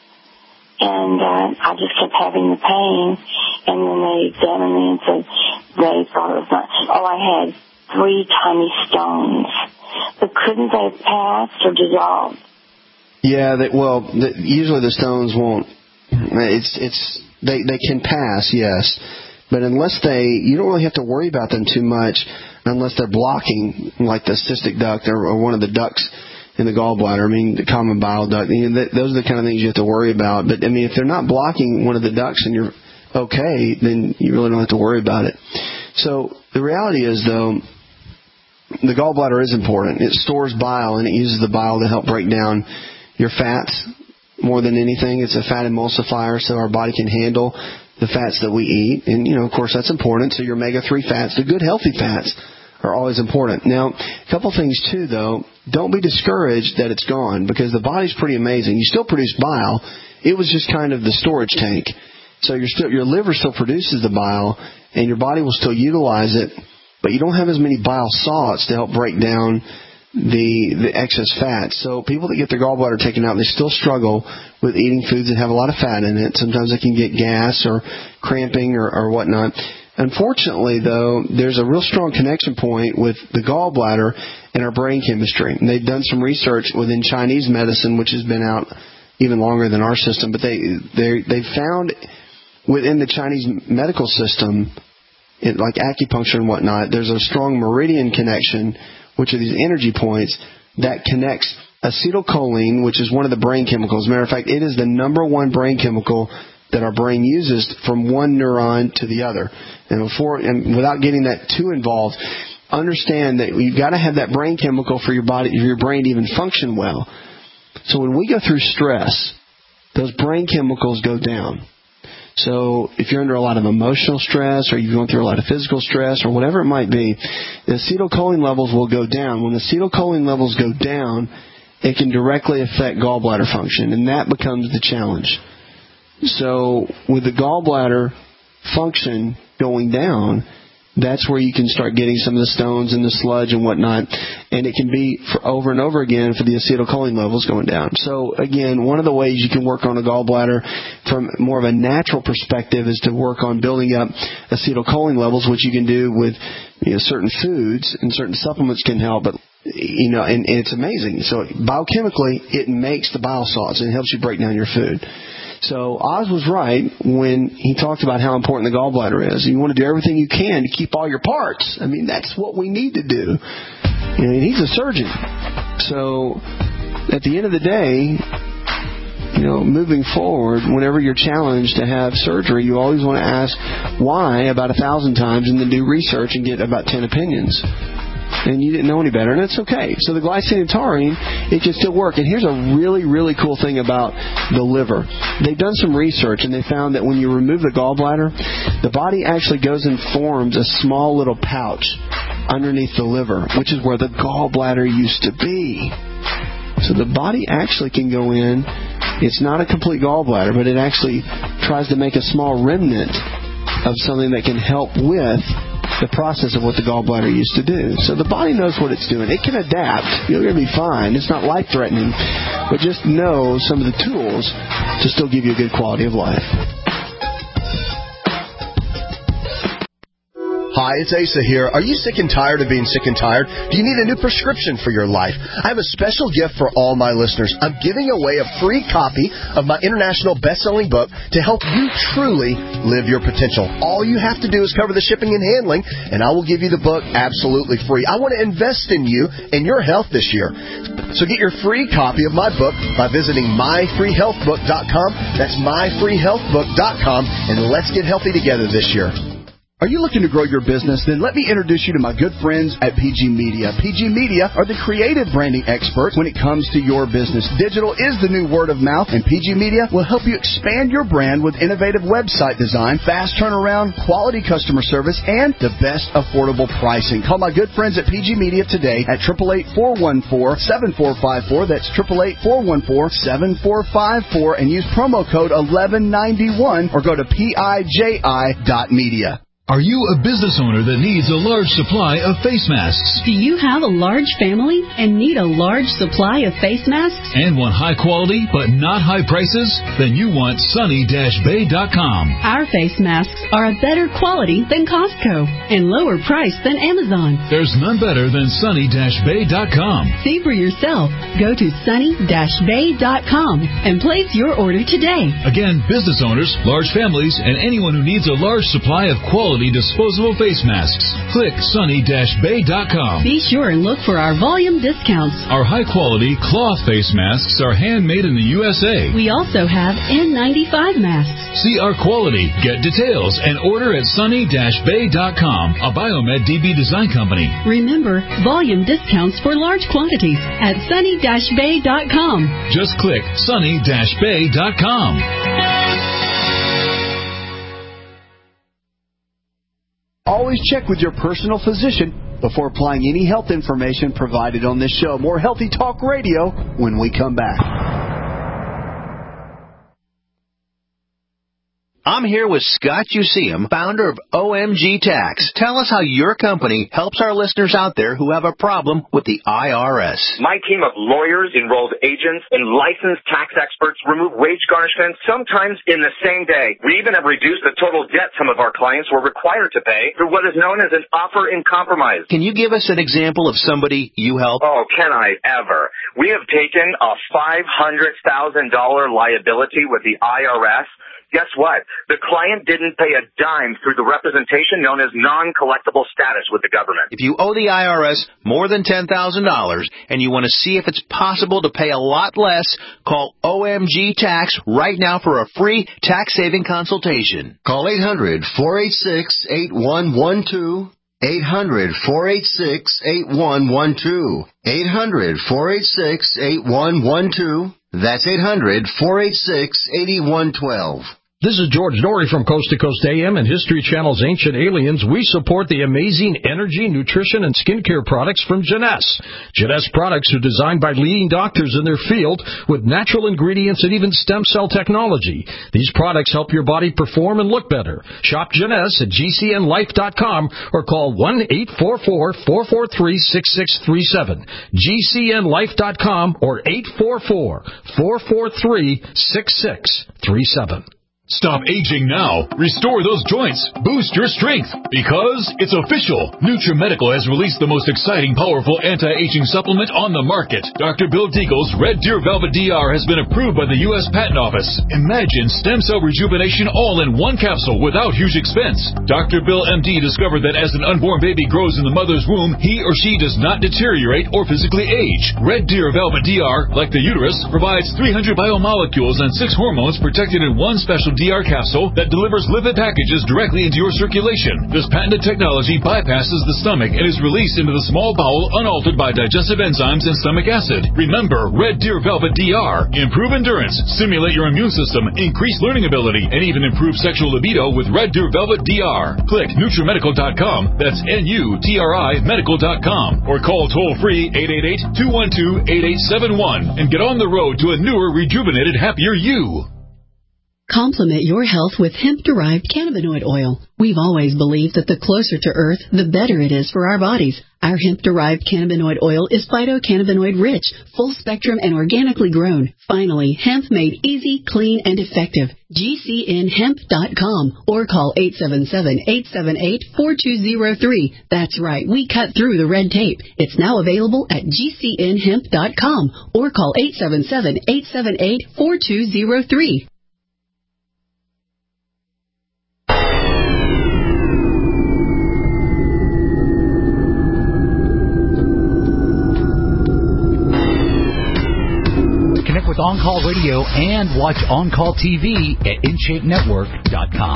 and uh, I just kept having the pain. And then they examined me and said they thought it was not. Oh, I had three tiny stones, but couldn't they have passed or dissolved? Yeah, they, well, the, usually the stones won't. It's it's. They they can pass, yes, but unless they, you don't really have to worry about them too much unless they're blocking, like the cystic duct or, or one of the ducts in the gallbladder. I mean, the common bile duct. You know, those are the kind of things you have to worry about. But I mean, if they're not blocking one of the ducts and you're okay, then you really don't have to worry about it. So the reality is, though, the gallbladder is important. It stores bile and it uses the bile to help break down your fats. More than anything, it's a fat emulsifier, so our body can handle the fats that we eat. And, you know, of course, that's important. So your omega three fats, the good, healthy fats, are always important. Now, a couple things, too, though. Don't be discouraged that it's gone, because the body's pretty amazing. You still produce bile. It was just kind of the storage tank. So you're still, your liver still produces the bile, and your body will still utilize it, but you don't have as many bile salts to help break down the the excess fat. So people that get their gallbladder taken out, they still struggle with eating foods that have a lot of fat in it. Sometimes they can get gas or cramping or, or whatnot. Unfortunately, though, there's a real strong connection point with the gallbladder and our brain chemistry. And they've done some research within Chinese medicine, which has been out even longer than our system, but they they they found within the Chinese medical system, it, like acupuncture and whatnot, there's a strong meridian connection, which are these energy points that connects acetylcholine, which is one of the brain chemicals. As a matter of fact, it is the number one brain chemical that our brain uses from one neuron to the other. And before, and without getting that too involved, understand that you've got to have that brain chemical for your body, for your brain to even function well. So when we go through stress, those brain chemicals go down. So if you're under a lot of emotional stress, or you're going through a lot of physical stress, or whatever it might be, the acetylcholine levels will go down. When the acetylcholine levels go down, it can directly affect gallbladder function, and that becomes the challenge. So with the gallbladder function going down, that's where you can start getting some of the stones and the sludge and whatnot. And it can be for over and over again for the acetylcholine levels going down. So, again, one of the ways you can work on a gallbladder from more of a natural perspective is to work on building up acetylcholine levels, which you can do with, you know, certain foods, and certain supplements can help. But, you know, and, and it's amazing. So biochemically, it makes the bile salts and it helps you break down your food. So Oz was right when he talked about how important the gallbladder is. You want to do everything you can to keep all your parts. I mean, that's what we need to do. You know, and he's a surgeon. So at the end of the day, you know, moving forward, whenever you're challenged to have surgery, you always want to ask why about a thousand times and then do research and get about ten opinions. And you didn't know any better, and it's okay. So the glycine and taurine, it can still work. And here's a really, really cool thing about the liver. They've done some research, and they found that when you remove the gallbladder, the body actually goes and forms a small little pouch underneath the liver, which is where the gallbladder used to be. So the body actually can go in. It's not a complete gallbladder, but it actually tries to make a small remnant of something that can help with the process of what the gallbladder used to do. So the body knows what it's doing. It can adapt. You're going to be fine. It's not life-threatening, but just know some of the tools to still give you a good quality of life. Hi, it's Asa here. Are you sick and tired of being sick and tired? Do you need a new prescription for your life? I have a special gift for all my listeners. I'm giving away a free copy of my international best-selling book to help you truly live your potential. All you have to do is cover the shipping and handling, and I will give you the book absolutely free. I want to invest in you and your health this year. So get your free copy of my book by visiting my free health book dot com. That's my free health book dot com, and let's get healthy together this year. Are you looking to grow your business? Then let me introduce you to my good friends at P G Media. P G Media are the creative branding experts when it comes to your business. Digital is the new word of mouth, and P G Media will help you expand your brand with innovative website design, fast turnaround, quality customer service, and the best affordable pricing. Call my good friends at P G Media today at eight eight eight, four one four, seven four five four. That's eight eight eight, four one four, seven four five four, and use promo code eleven ninety-one or go to P I J I dot media. Are you a business owner that needs a large supply of face masks? Do you have a large family and need a large supply of face masks? And want high quality but not high prices? Then you want Sunny Bay dot com. Our face masks are a better quality than Costco and lower price than Amazon. There's none better than Sunny Bay dot com. See for yourself. Go to Sunny Bay dot com and place your order today. Again, business owners, large families, and anyone who needs a large supply of quality disposable face masks. Click Sunny Bay dot com. Be sure and look for our volume discounts. Our high-quality cloth face masks are handmade in the U S A. We also have N ninety-five masks. See our quality, get details, and order at Sunny Bay dot com, a Biomed D B design company. Remember, volume discounts for large quantities at Sunny Bay dot com. Just click Sunny Bay dot com. Always check with your personal physician before applying any health information provided on this show. More Healthy Talk Radio when we come back. I'm here with Scott Useum, founder of O M G Tax. Tell us how your company helps our listeners out there who have a problem with the I R S. My team of lawyers, enrolled agents, and licensed tax experts remove wage garnishments sometimes in the same day. We even have reduced the total debt some of our clients were required to pay through what is known as an offer in compromise. Can you give us an example of somebody you help? Oh, can I ever? We have taken a five hundred thousand dollars liability with the I R S. Guess what? The client didn't pay a dime through the representation known as non-collectible status with the government. If you owe the I R S more than ten thousand dollars and you want to see if it's possible to pay a lot less, call O M G Tax right now for a free tax-saving consultation. Call eight hundred, four eight six, eight one one two. eight hundred, four eight six, eight one one two. eight hundred, four eight six, eight one one two. That's eight hundred, four eight six, eight one one two. This is George Norrie from Coast to Coast A M and History Channel's Ancient Aliens. We support the amazing energy, nutrition, and skincare products from Jeunesse. Jeunesse products are designed by leading doctors in their field with natural ingredients and even stem cell technology. These products help your body perform and look better. Shop Jeunesse at G C N life dot com or call one eight four four, four four three, six six three seven. G C N life dot com or eight four four, four four three, six six three seven. Stop aging now. Restore those joints. Boost your strength. Because it's official. NutriMedical has released the most exciting, powerful anti-aging supplement on the market. Doctor Bill Deagle's Red Deer Velvet D R has been approved by the U S Patent Office. Imagine stem cell rejuvenation all in one capsule without huge expense. Doctor Bill M D discovered that as an unborn baby grows in the mother's womb, he or she does not deteriorate or physically age. Red Deer Velvet D R, like the uterus, provides three hundred biomolecules and six hormones protected in one special D R capsule that delivers lipid packages directly into your circulation. This patented technology bypasses the stomach and is released into the small bowel unaltered by digestive enzymes and stomach acid. Remember, Red Deer Velvet D R. Improve endurance, stimulate your immune system, increase learning ability, and even improve sexual libido with Red Deer Velvet D R. Click NutriMedical dot com. That's N U T R I medical dot com. Or call toll-free eight eight eight, two one two, eight eight seven one and get on the road to a newer, rejuvenated, happier you. Complement your health with hemp-derived cannabinoid oil. We've always believed that the closer to Earth, the better it is for our bodies. Our hemp-derived cannabinoid oil is phytocannabinoid-rich, full-spectrum, and organically grown. Finally, hemp made easy, clean, and effective. G C N hemp dot com or call eight seven seven, eight seven eight, four two zero three. That's right, we cut through the red tape. It's now available at G C N hemp dot com or call eight seven seven, eight seven eight, four two zero three. Connect with On Call Radio and watch On Call T V at in shape network dot com.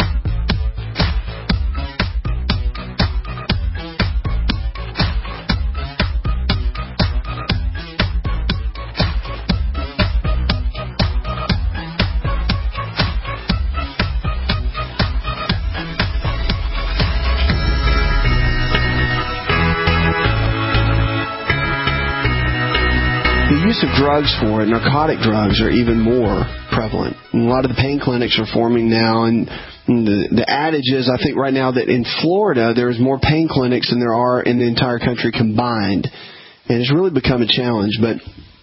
Of drugs for it, narcotic drugs, are even more prevalent. And a lot of the pain clinics are forming now, and the, the adage is, I think right now, that in Florida there's more pain clinics than there are in the entire country combined. And it's really become a challenge. But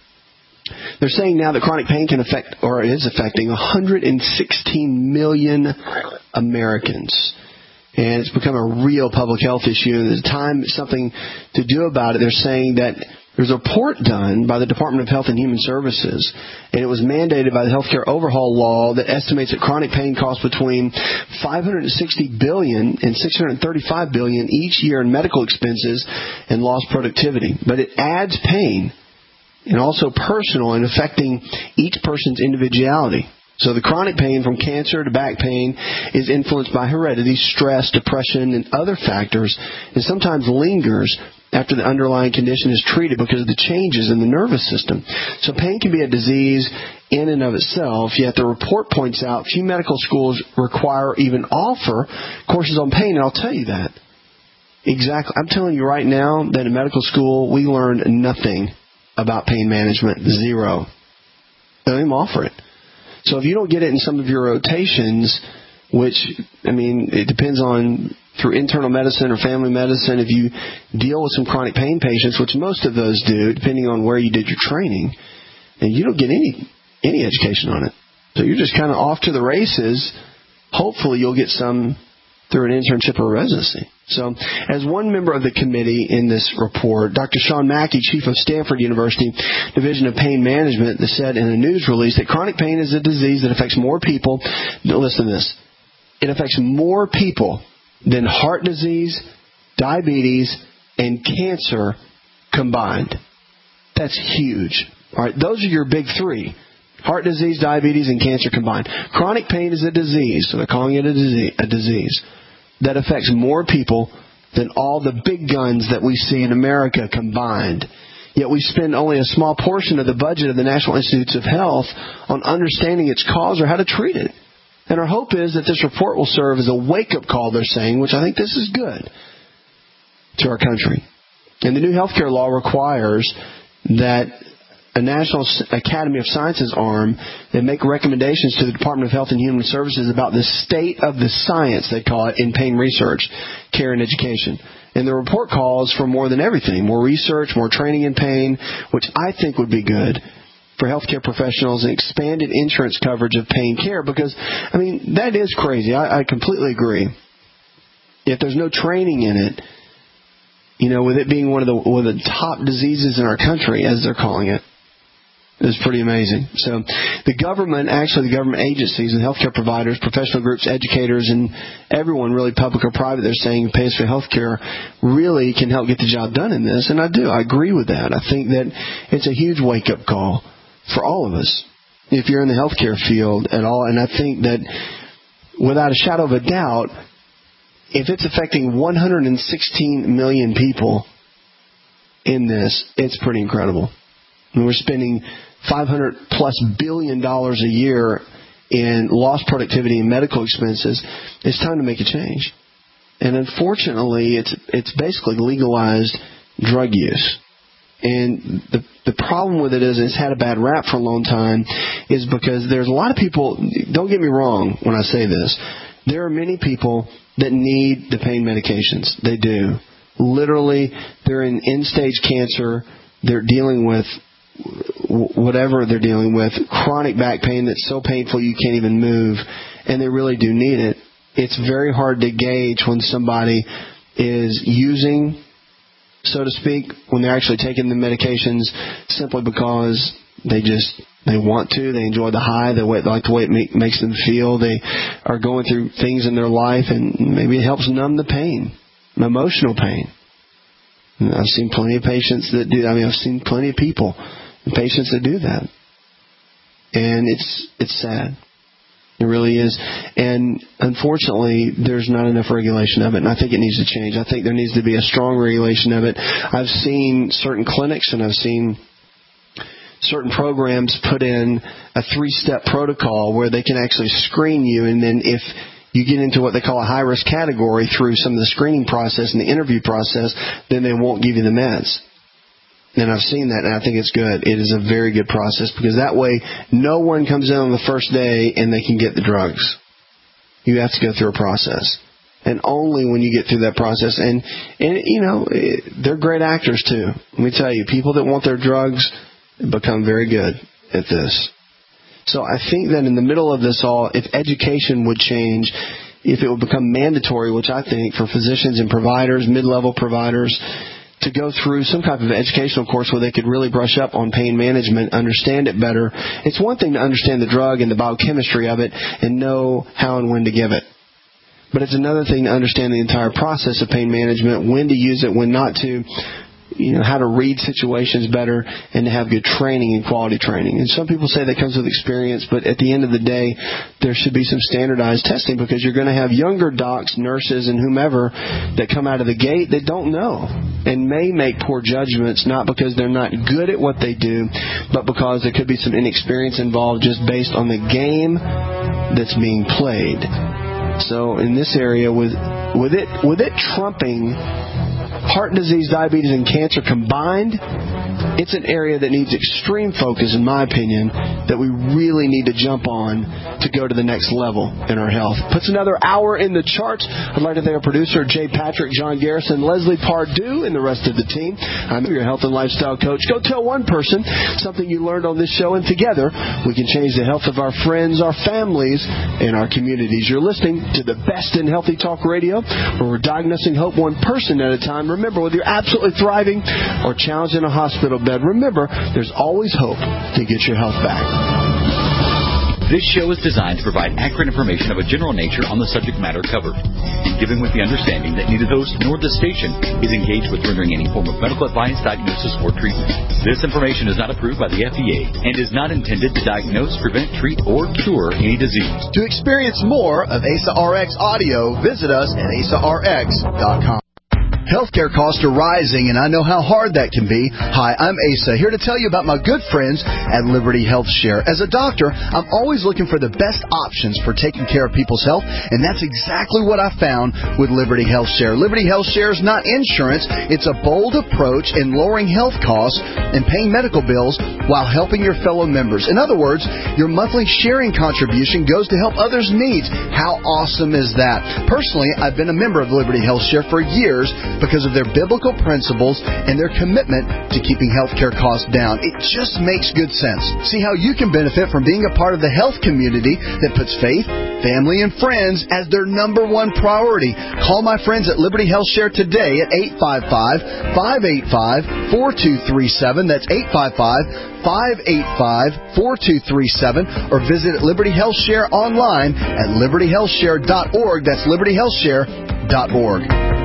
they're saying now that chronic pain can affect, or is affecting, one hundred sixteen million Americans. And it's become a real public health issue. And there's time something to do about it. They're saying that there's a report done by the Department of Health and Human Services, and it was mandated by the Healthcare Overhaul Law that estimates that chronic pain costs between five hundred sixty billion dollars and six hundred thirty-five billion dollars each year in medical expenses and lost productivity. But it adds pain, and also personal, and affecting each person's individuality. So the chronic pain from cancer to back pain is influenced by heredity, stress, depression, and other factors, and sometimes lingers after the underlying condition is treated because of the changes in the nervous system. So pain can be a disease in and of itself, yet the report points out few medical schools require or even offer courses on pain, and I'll tell you that. Exactly. I'm telling you right now that in medical school we learned nothing about pain management. Zero. They don't even offer it. So if you don't get it in some of your rotations, which, I mean, it depends on through internal medicine or family medicine, if you deal with some chronic pain patients, which most of those do, depending on where you did your training, and you don't get any any education on it. So you're just kind of off to the races. Hopefully you'll get some through an internship or residency. So as one member of the committee in this report, Doctor Sean Mackey, chief of Stanford University Division of Pain Management, said in a news release that chronic pain is a disease that affects more people. Listen to this. It affects more people than heart disease, diabetes, and cancer combined. That's huge. All right, those are your big three. Heart disease, diabetes, and cancer combined. Chronic pain is a disease, so they're calling it a disease, a disease that affects more people than all the big guns that we see in America combined. Yet we spend only a small portion of the budget of the National Institutes of Health on understanding its cause or how to treat it. And our hope is that this report will serve as a wake-up call, they're saying, which I think this is good, to our country. And the new healthcare law requires that a National Academy of Sciences arm that make recommendations to the Department of Health and Human Services about the state of the science, they call it, in pain research, care, and education. And the report calls for more than everything, more research, more training in pain, which I think would be good for healthcare professionals, and expanded insurance coverage of pain care, because, I mean, that is crazy. I, I completely agree. If there's no training in it, you know, with it being one of the one of the top diseases in our country, as they're calling it, is pretty amazing. So the government, actually the government agencies and healthcare providers, professional groups, educators, and everyone, really public or private, they're saying who pays for healthcare, really can help get the job done in this. And I do. I agree with that. I think that it's a huge wake-up call for all of us if you're in the healthcare field at all. And I think that without a shadow of a doubt, if it's affecting one hundred sixteen million people in this, it's pretty incredible. I mean, we're spending five hundred plus billion dollars a year in lost productivity and medical expenses. It's time to make a change. And unfortunately, it's it's basically legalized drug use. And the the problem with it is it's had a bad rap for a long time, is because there's a lot of people, don't get me wrong when I say this, there are many people that need the pain medications. They do. Literally, they're in end-stage cancer. They're dealing with whatever they're dealing with, chronic back pain that's so painful you can't even move, and they really do need it. It's very hard to gauge when somebody is using, so to speak, when they're actually taking the medications simply because they just, they want to, they enjoy the high, they like the way it make, makes them feel, they are going through things in their life, and maybe it helps numb the pain, emotional pain. And I've seen plenty of patients that do, I mean, I've seen plenty of people, patients that do that. And it's it's sad. It really is. And unfortunately, there's not enough regulation of it, and I think it needs to change. I think there needs to be a strong regulation of it. I've seen certain clinics and I've seen certain programs put in a three-step protocol where they can actually screen you, and then if you get into what they call a high-risk category through some of the screening process and the interview process, then they won't give you the meds. And I've seen that, and I think it's good. It is a very good process, because that way no one comes in on the first day and they can get the drugs. You have to go through a process. And only when you get through that process, and, and you know, they're great actors too. Let me tell you, people that want their drugs become very good at this. So I think that in the middle of this all, if education would change, if it would become mandatory, which I think for physicians and providers, mid-level providers, to go through some kind of educational course where they could really brush up on pain management, understand it better. It's one thing to understand the drug and the biochemistry of it and know how and when to give it. But it's another thing to understand the entire process of pain management, when to use it, when not to, you know, how to read situations better, and to have good training and quality training. And some people say that comes with experience, but at the end of the day, there should be some standardized testing, because you're going to have younger docs, nurses, and whomever that come out of the gate that don't know and may make poor judgments, not because they're not good at what they do, but because there could be some inexperience involved just based on the game that's being played. So in this area, with with it with it trumping heart disease, diabetes, and cancer combined, it's an area that needs extreme focus, in my opinion, that we really need to jump on to go to the next level in our health. Puts another hour in the charts. I'd like to thank our producer, Jay Patrick, John Garrison, Leslie Pardue, and the rest of the team. I'm your health and lifestyle coach. Go tell one person something you learned on this show, and together we can change the health of our friends, our families, and our communities. You're listening to the best in Healthy Talk Radio, where we're diagnosing hope one person at a time. Remember, whether you're absolutely thriving or challenged in a hospital bed, remember, there's always hope to get your health back. This show is designed to provide accurate information of a general nature on the subject matter covered, and given with the understanding that neither the host nor the station is engaged with rendering any form of medical advice, diagnosis, or treatment. This information is not approved by the F D A and is not intended to diagnose, prevent, treat, or cure any disease. To experience more of A S A R X audio, visit us at A S A R X dot com. Healthcare costs are rising, and I know how hard that can be. Hi, I'm Asa, here to tell you about my good friends at Liberty Health Share. As a doctor, I'm always looking for the best options for taking care of people's health, and that's exactly what I found with Liberty Health Share. Liberty Health Share is not insurance. It's a bold approach in lowering health costs and paying medical bills while helping your fellow members. In other words, your monthly sharing contribution goes to help others' needs. How awesome is that? Personally, I've been a member of Liberty Health Share for years, because of their biblical principles and their commitment to keeping healthcare costs down. It just makes good sense. See how you can benefit from being a part of the health community that puts faith, family, and friends as their number one priority. Call my friends at Liberty Health Share today at eight five five, five eight five, four two three seven. That's eight five five, five eight five, four two three seven. Or visit Liberty Health Share online at liberty health share dot org. That's liberty health share dot org.